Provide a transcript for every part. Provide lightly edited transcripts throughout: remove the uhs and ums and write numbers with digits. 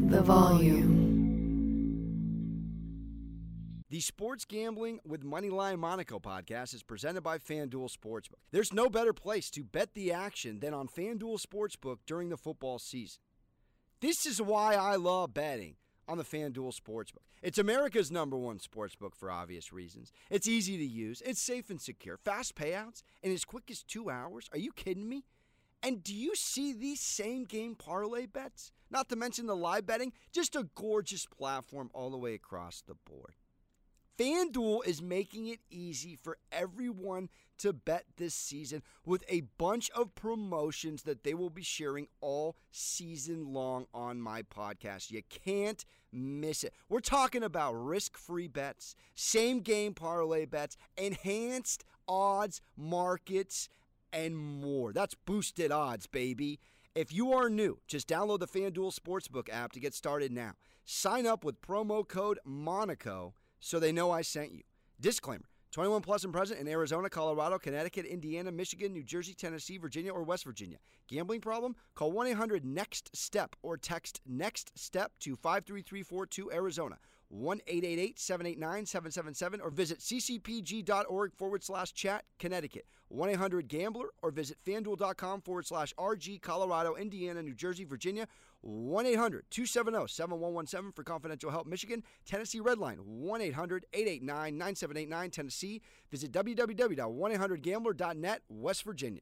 the volume. The Sports Gambling with Moneyline Monaco podcast is presented by FanDuel Sportsbook. There's no better place to bet the action than on FanDuel Sportsbook during the football season. This is why I love betting on the FanDuel Sportsbook. It's America's #1 sportsbook for obvious reasons. It's easy to use, it's safe and secure, fast payouts, and as quick as 2 hours. Are you kidding me? And do you see these same game parlay bets? Not to mention the live betting, just a gorgeous platform all the way across the board. FanDuel is making it easy for everyone to bet this season with a bunch of promotions that they will be sharing all season long on my podcast. You can't miss it. We're talking about risk-free bets, same-game parlay bets, enhanced odds, markets, and more. That's boosted odds, baby. If you are new, just download the FanDuel Sportsbook app to get started now. Sign up with promo code MONACO so they know I sent you. Disclaimer, 21 plus and present in Arizona, Colorado, Connecticut, Indiana, Michigan, New Jersey, Tennessee, Virginia, or West Virginia. Gambling problem? Call 1-800-NEXT-STEP or text NEXT-STEP to 53342 Arizona. 1-888-789-777 or visit ccpg.org/chat, Connecticut. 1-800-GAMBLER or visit fanduel.com/RG, Colorado, Indiana, New Jersey, Virginia. 1-800-270-7117 for confidential help, Michigan. Tennessee Redline, 1-800-889-9789, Tennessee. Visit www.1800gambler.net, West Virginia.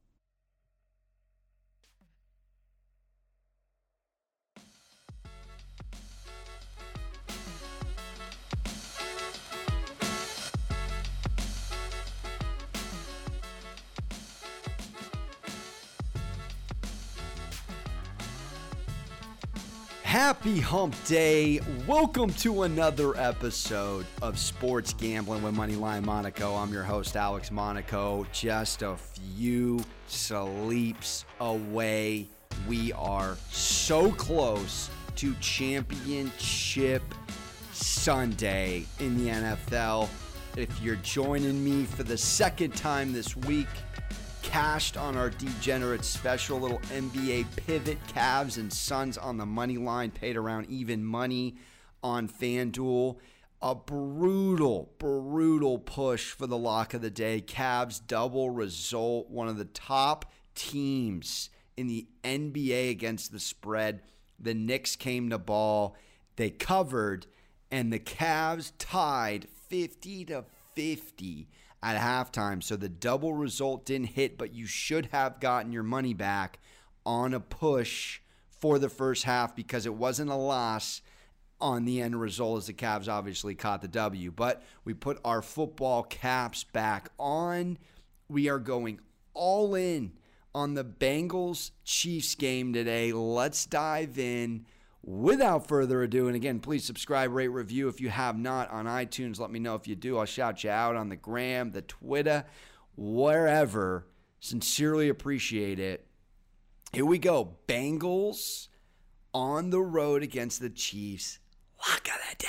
Happy Hump Day. Welcome to another episode of Sports Gambling with Moneyline Monaco. I'm your host, Alex Monaco. Just a few sleeps away. We are so close to Championship Sunday in the NFL. If you're joining me for the second time this week, cashed on our degenerate special, little NBA pivot, Cavs and Suns on the money line, paid around even money on FanDuel. A brutal push for the lock of the day. Cavs double result, one of the top teams in the NBA against the spread. The Knicks came to ball, they covered, and the Cavs tied 50-50 at halftime. So the double result didn't hit, but you should have gotten your money back on a push for the first half because it wasn't a loss on the end result as the Cavs obviously caught the W. But we put our football caps back on. We are going all in on the Bengals-Chiefs game today. Let's dive in. Without further ado, and again, please subscribe, rate, review if you have not on iTunes. Let me know if you do. I'll shout you out on the gram, the Twitter, wherever. Sincerely appreciate it. Here we go. Bengals on the road against the Chiefs. Lock of the day.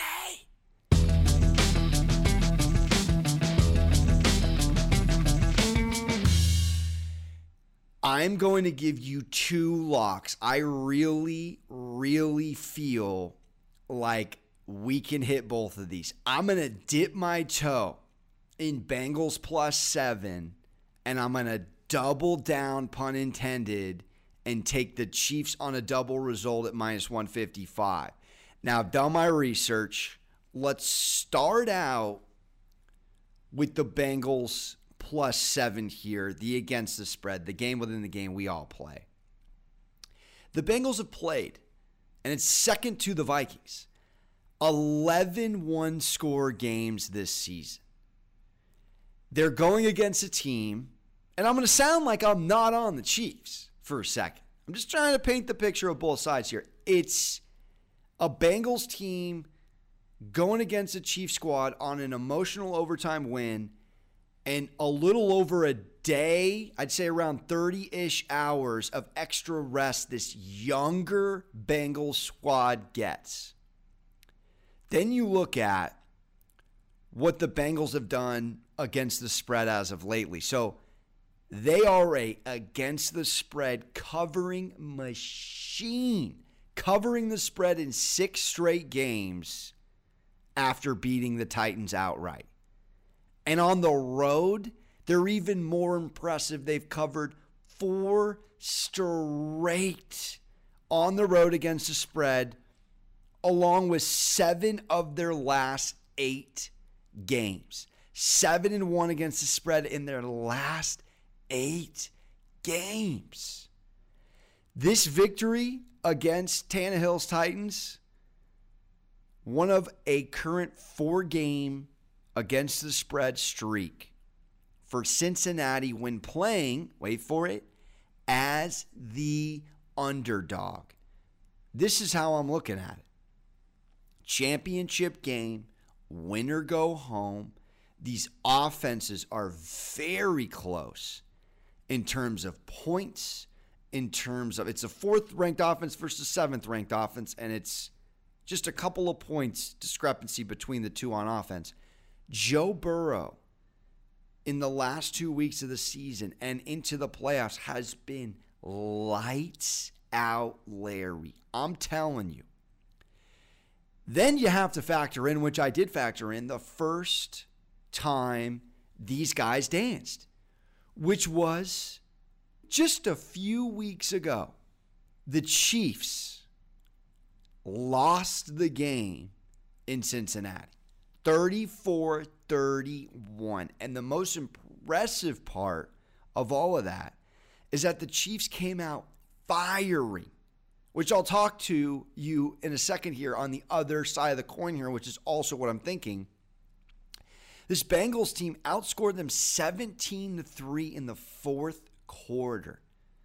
I'm going to give you two locks. I really feel like we can hit both of these. I'm going to dip my toe in Bengals +7, and I'm going to double down, pun intended, and take the Chiefs on a double result at -155. Now, I've done my research. Let's start out with the Bengals +7 here, the against the spread, the game within the game we all play. The Bengals have played, and it's second to the Vikings, 11 one-score games this season. They're going against a team, and I'm going to sound like I'm not on the Chiefs for a second. I'm just trying to paint the picture of both sides here. It's a Bengals team going against a Chiefs squad on an emotional overtime win, and a little over a day, I'd say around 30-ish hours of extra rest this younger Bengals squad gets. Then you look at what the Bengals have done against the spread as of lately. So they are a against the spread covering machine. covering the spread in 6 straight games after beating the Titans outright. And on the road, they're even more impressive. They've covered 4 straight on the road against the spread, along with 7 of their last 8 games. 7-1 against the spread in their last 8 games. This victory against Tannehill's Titans, one of a current 4-game against the spread streak for Cincinnati when playing, wait for it, as the underdog. This is how I'm looking at it. Championship game, win or go home. These offenses are very close in terms of points, in terms of, it's a 4th-ranked offense versus 7th-ranked offense, and it's just a couple of points discrepancy between the two on offense. Joe Burrow, in the last 2 weeks of the season and into the playoffs, has been lights out Larry. I'm telling you. Then you have to factor in, which I did factor in, the first time these guys danced, which was just a few weeks ago. The Chiefs lost the game in Cincinnati, 34-31. And the most impressive part of all of that is that the Chiefs came out firing, which I'll talk to you in a second here on the other side of the coin here, which is also what I'm thinking. This Bengals team outscored them 17-3 in the 4th quarter.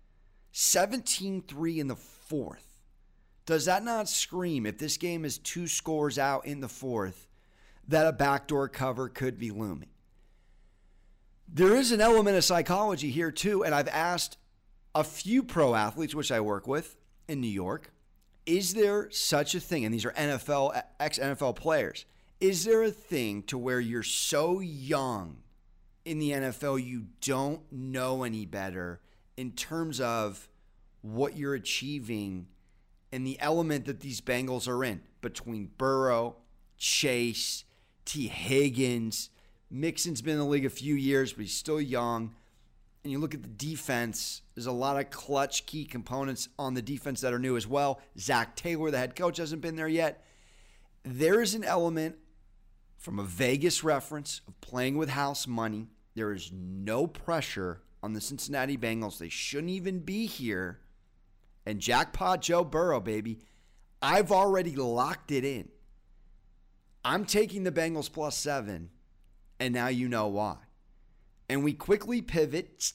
17-3 in the 4th. Does that not scream, if this game is 2 scores out in the 4th, that a backdoor cover could be looming? There is an element of psychology here too, and I've asked a few pro athletes, which I work with in New York, is there such a thing, and these are ex-NFL players, is there a thing to where you're so young in the NFL you don't know any better in terms of what you're achieving and the element that these Bengals are in between Burrow, Chase, T. Higgins? Mixon's been in the league a few years, but he's still young. And you look at the defense, there's a lot of clutch key components on the defense that are new as well. Zach Taylor, the head coach, hasn't been there yet. There is an element from a Vegas reference of playing with house money. There is no pressure on the Cincinnati Bengals. They shouldn't even be here. And jackpot Joe Burrow, baby. I've already locked it in. I'm taking the Bengals +7, and now you know why. And we quickly pivot,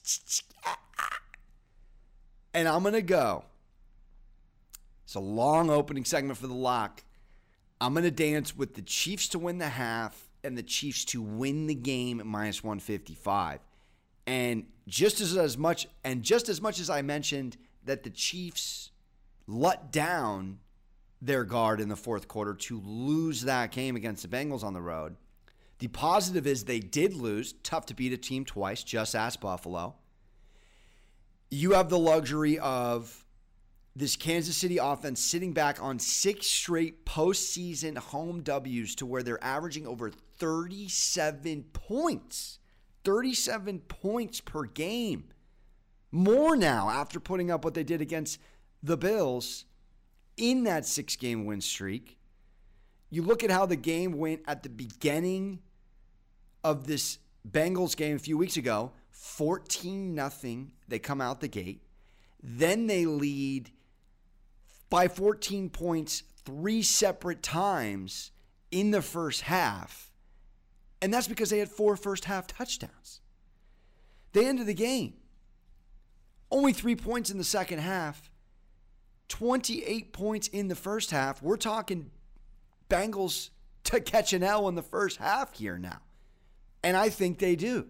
and I'm going to go. It's a long opening segment for the lock. I'm going to dance with the Chiefs to win the half and the Chiefs to win the game at -155. And just as much as I mentioned that the Chiefs let down their guard in the 4th quarter to lose that game against the Bengals on the road, the positive is they did lose. Tough to beat a team twice. Just ask Buffalo. You have the luxury of this Kansas City offense sitting back on 6 straight postseason home W's to where they're averaging over 37 points. 37 points per game. More now after putting up what they did against the Bills in that 6-game win streak. You look at how the game went at the beginning of this Bengals game a few weeks ago, 14-0. They come out the gate. Then they lead by 14 points 3 separate times in the first half. And that's because they had 4 first-half touchdowns. They ended the game. Only 3 points in the second half. 28 points in the first half. We're talking Bengals to catch an L in the first half here now. And I think they do.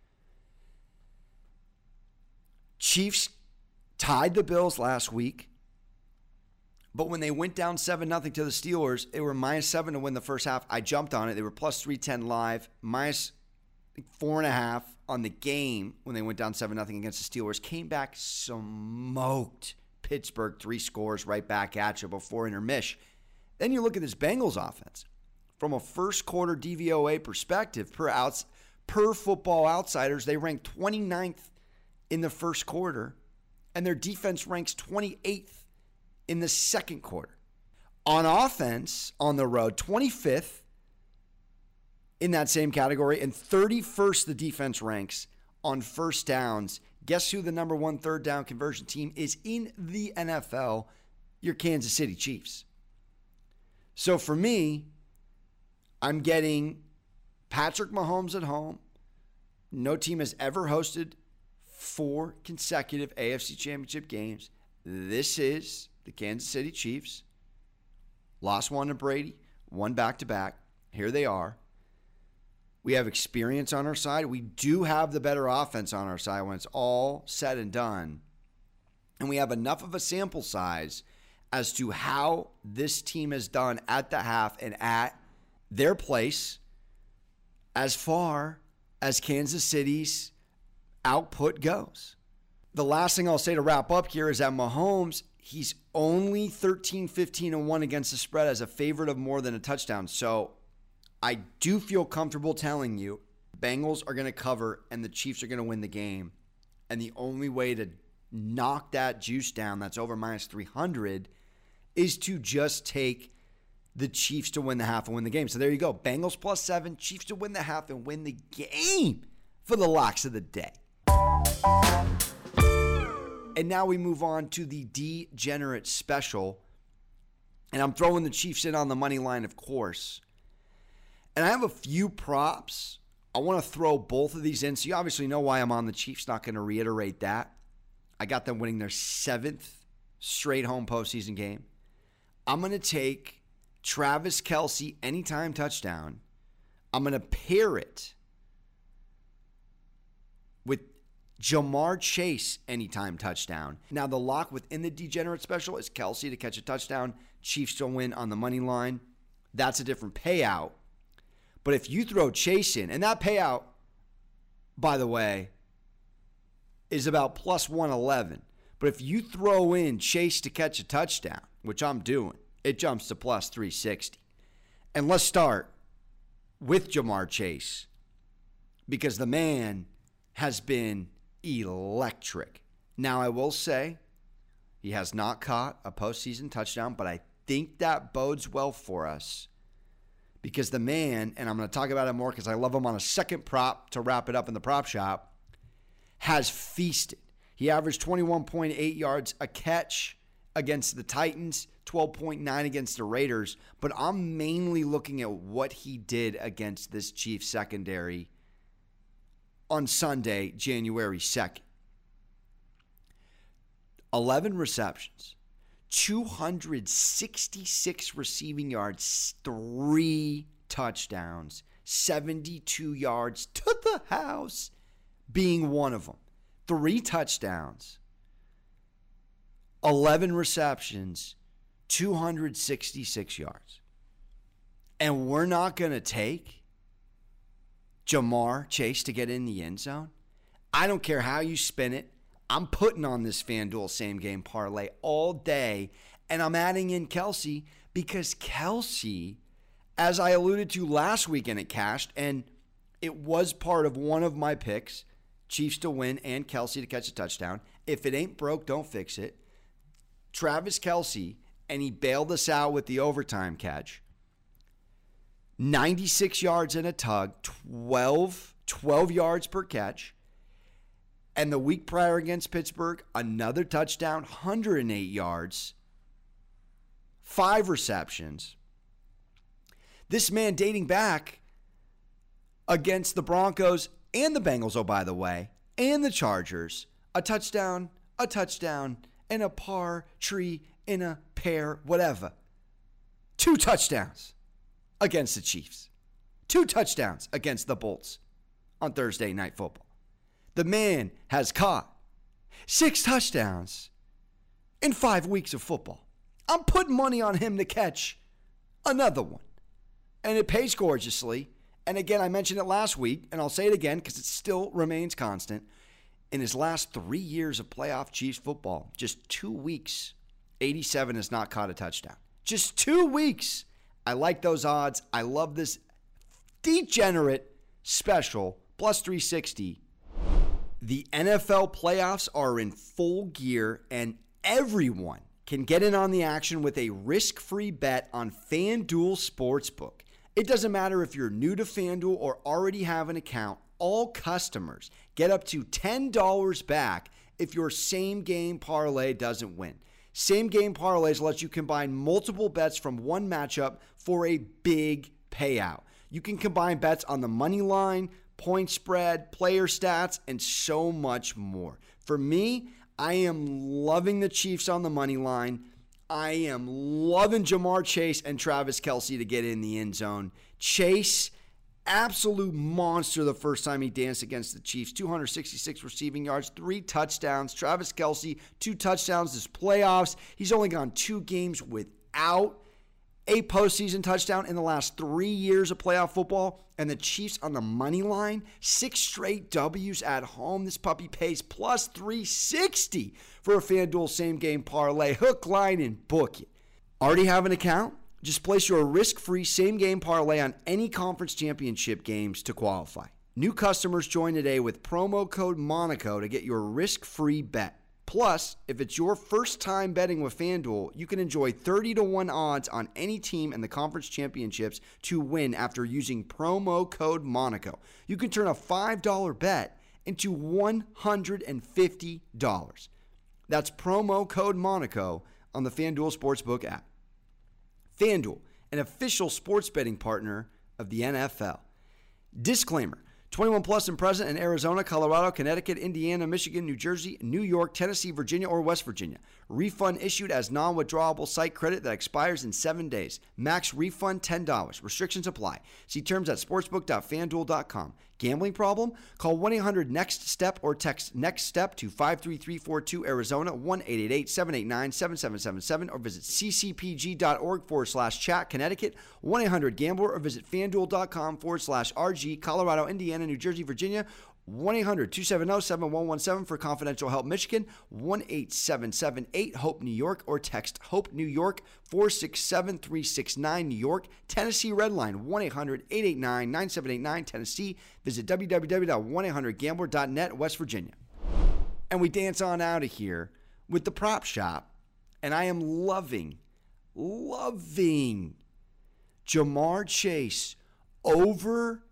Chiefs tied the Bills last week. But when they went down 7-0 to the Steelers, they were -7 to win the first half. I jumped on it. They were +310 live, -4.5 on the game when they went down 7-0 against the Steelers. Came back smoked Pittsburgh, 3 scores right back at you before intermission. Then you look at this Bengals offense. From a first quarter DVOA perspective, per Football Outsiders, they rank 29th in the first quarter, and their defense ranks 28th in the second quarter. On offense, on the road, 25th in that same category, and 31st the defense ranks on first downs. Guess who the number 1 third down conversion team is in the NFL? Your Kansas City Chiefs. So for me, I'm getting Patrick Mahomes at home. No team has ever hosted 4 consecutive AFC Championship games. This is the Kansas City Chiefs. Lost 1 to Brady, 1 back-to-back. Here they are. We have experience on our side. We do have the better offense on our side when it's all said and done. And we have enough of a sample size as to how this team has done at the half and at their place as far as Kansas City's output goes. The last thing I'll say to wrap up here is that Mahomes, he's only 13-15-1 against the spread as a favorite of more than a touchdown. So I do feel comfortable telling you Bengals are going to cover and the Chiefs are going to win the game. And the only way to knock that juice down that's over minus 300 is to just take the Chiefs to win the half and win the game. So there you go. Bengals +7, Chiefs to win the half and win the game for the locks of the day. And now we move on to the Degenerate Special. And I'm throwing the Chiefs in on the money line, of course. And I have a few props. I want to throw both of these in. So you obviously know why I'm on the Chiefs. Not going to reiterate that. I got them winning their 7th straight home postseason game. I'm going to take Travis Kelce anytime touchdown. I'm going to pair it with Jamar Chase anytime touchdown. Now, the lock within the Degenerate Special is Kelce to catch a touchdown, Chiefs to win on the money line. That's a different payout. But if you throw Chase in, and that payout, by the way, is about +111. But if you throw in Chase to catch a touchdown, which I'm doing, it jumps to +360. And let's start with Jamar Chase because the man has been electric. Now, I will say he has not caught a postseason touchdown, but I think that bodes well for us because the man, and I'm going to talk about it more because I love him on a second prop to wrap it up in the prop shop, has feasted. He averaged 21.8 yards a catch against the Titans, 12.9 against the Raiders, but I'm mainly looking at what he did against this Chiefs secondary on Sunday, January 2nd. 11 receptions, 266 receiving yards, 3 touchdowns, 72 yards to the house being one of them. 3 touchdowns, 11 receptions, 266 yards. And we're not going to take Jamar Chase to get in the end zone? I don't care how you spin it. I'm putting on this FanDuel same game parlay all day, and I'm adding in Kelce because Kelce, as I alluded to last weekend, it cashed, and it was part of one of my picks, Chiefs to win and Kelce to catch a touchdown. If it ain't broke, don't fix it. Travis Kelce, and he bailed us out with the overtime catch. 96 yards in a tug, 12 yards per catch. And the week prior against Pittsburgh, another touchdown, 108 yards, 5 receptions. This man dating back against the Broncos and the Bengals, oh, by the way, and the Chargers, a touchdown, and a par tree in a pair, whatever. 2 touchdowns against the Chiefs. 2 touchdowns against the Bolts on Thursday Night Football. The man has caught 6 touchdowns in 5 weeks of football. I'm putting money on him to catch another one. And it pays gorgeously. And again, I mentioned it last week, and I'll say it again because it still remains constant. In his last 3 years of playoff Chiefs football, just 2 weeks, 87 has not caught a touchdown. Just 2 weeks. I like those odds. I love this degenerate special, plus 360. The NFL playoffs are in full gear, and everyone can get in on the action with a risk-free bet on FanDuel Sportsbook. It doesn't matter if you're new to FanDuel or already have an account. All customers get up to $10 back if your same-game parlay doesn't win. Same-game parlays lets you combine multiple bets from one matchup for a big payout. You can combine bets on the money line, point spread, player stats, and so much more. For me, I am loving the Chiefs on the money line. I am loving Ja'Marr Chase and Travis Kelce to get in the end zone. Chase, absolute monster the first time he danced against the Chiefs. 266 receiving yards, 3 touchdowns. Travis Kelce, 2 touchdowns this playoffs. He's only gone 2 games without a postseason touchdown in the last 3 years of playoff football. And the Chiefs on the money line, 6 straight W's at home. This puppy pays plus 360 for a FanDuel same-game parlay. Hook, line, and book it. Already have an account? Just place your risk-free same-game parlay on any conference championship games to qualify. New customers join today with promo code Monaco to get your risk-free bet. Plus, if it's your first time betting with FanDuel, you can enjoy 30-1 odds on any team in the conference championships to win after using promo code Monaco. You can turn a $5 bet into $150. That's promo code Monaco on the FanDuel Sportsbook app. FanDuel, an official sports betting partner of the NFL. Disclaimer. 21 plus and present in Arizona, Colorado, Connecticut, Indiana, Michigan, New Jersey, New York, Tennessee, Virginia, or West Virginia. Refund issued as non-withdrawable site credit that expires in 7 days. Max refund $10. Restrictions apply. See terms at sportsbook.fanduel.com. Gambling problem? Call 1-800-NEXT-STEP or text NEXT-STEP to 53342 Arizona, 1-888-789-7777, or visit ccpg.org/chat, Connecticut, 1-800-GAMBLER, or visit fanduel.com/RG, Colorado, Indiana, New Jersey, Virginia, 1-800-270-7117 for confidential help, Michigan, 1-877-8-HOPE, New York, or text HOPE, New York, 467-369, New York, Tennessee Redline, 1-800-889-9789, Tennessee. Visit www.1800gambler.net, West Virginia. And we dance on out of here with the prop shop, and I am loving Ja'Marr Chase over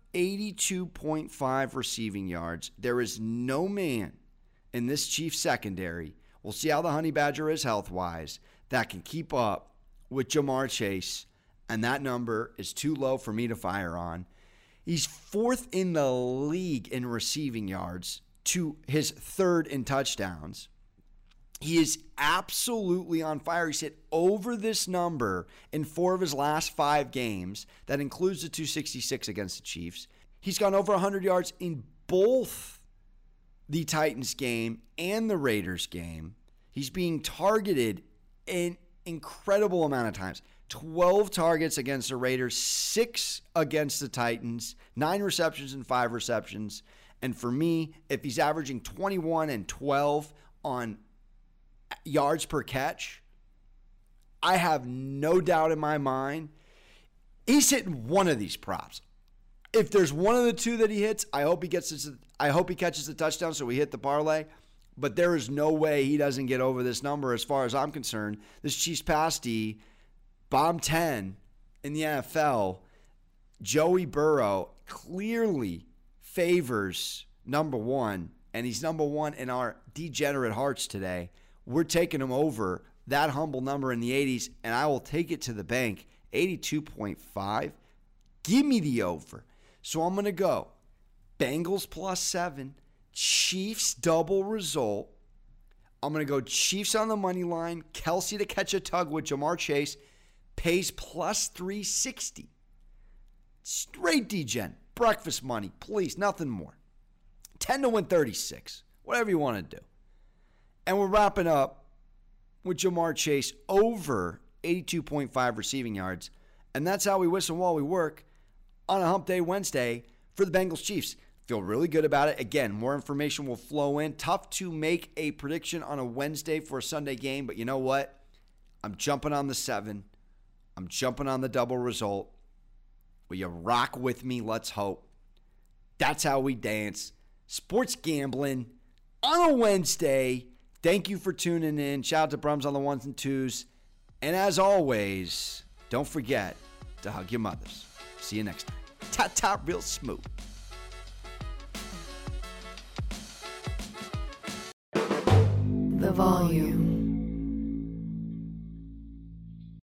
82.5 receiving yards. There is no man in this Chiefs secondary, we'll see how the Honey Badger is health-wise, that can keep up with Ja'Marr Chase, and that number is too low for me to fire on. He's 4th in the league in receiving yards to his 3rd in touchdowns. He is absolutely on fire. He's hit over this number in 4 of his last 5 games. That includes the 266 against the Chiefs. He's gone over 100 yards in both the Titans game and the Raiders game. He's being targeted an incredible amount of times. 12 targets against the Raiders, 6 against the Titans, 9 receptions and 5 receptions. And for me, if he's averaging 21 and 12 on yards per catch, I have no doubt in my mind he's hitting one of these props. If there's one of the two that he hits, I hope he catches the touchdown so we hit the parlay. But there is no way he doesn't get over this number as far as I'm concerned. This Chiefs pass D, bomb 10 in the NFL. Joey Burrow clearly favors number 1, and he's number 1 in our degenerate hearts today. We're taking him over that humble number in the 80s, and I will take it to the bank. 82.5. Give me the over. So I'm going to go Bengals plus 7, Chiefs double result. I'm going to go Chiefs on the money line, Kelce to catch a tug with Ja'Marr Chase, pays plus 360. Straight degen. Breakfast money, please, nothing more. 10 to win 36. Whatever you want to do. And we're wrapping up with Ja'Marr Chase over 82.5 receiving yards. And that's how we whistle while we work on a Hump Day Wednesday for the Bengals Chiefs. Feel really good about it. Again, more information will flow in. Tough to make a prediction on a Wednesday for a Sunday game, but you know what? I'm jumping on the 7. I'm jumping on the double result. Will you rock with me? Let's hope. That's how we dance. Sports gambling on a Wednesday. Thank you for tuning in. Shout out to Brums on the 1s and 2s. And as always, don't forget to hug your mothers. See you next time. Ta-ta real smooth. The volume.